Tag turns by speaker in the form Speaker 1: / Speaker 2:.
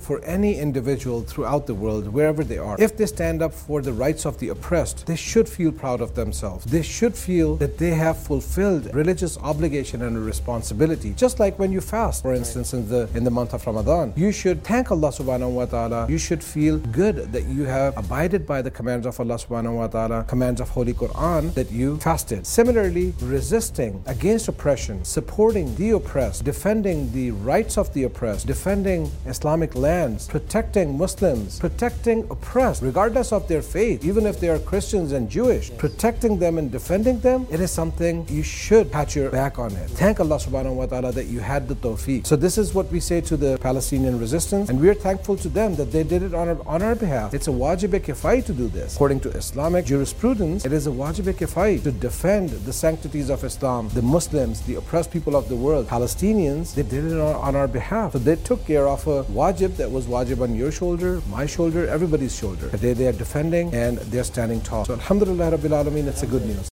Speaker 1: for any individual throughout the world, wherever they are. If they stand up for the rights of the oppressed, they should feel proud of themselves. They should feel that they have fulfilled religious obligation and responsibility. Just like when you fast, for instance, in the month of Ramadan, you should thank Allah subhanahu wa ta'ala. You should feel good that you have abided by the commands of Allah subhanahu wa ta'ala, commands of Holy Quran, that you fasted. Similarly, resisting against oppression, supporting the oppressed, defending the rights of the oppressed, defending Islamic lands, protecting Muslims, protecting oppressed, regardless of their faith, even if they are Christians and Jewish, protecting them and defending them, it is something you should pat your back on it. Thank Allah subhanahu wa ta'ala that you had the tawfiq. So this is what we say to the Palestinian resistance, and we are thankful to them that they did it on our behalf. It's a wajib-e-kifai to do this. According to Islamic jurisprudence, it is a wajib-e-kifai to defend the sanctities of Islam, the Muslims, the oppressed people of the world. Palestinians, they did it on our behalf. So they took care of a wajib that was wajib on your shoulder, my shoulder, everybody's shoulder. Today they are defending and they're standing tall. So alhamdulillah rabbil alameen, it's a good news.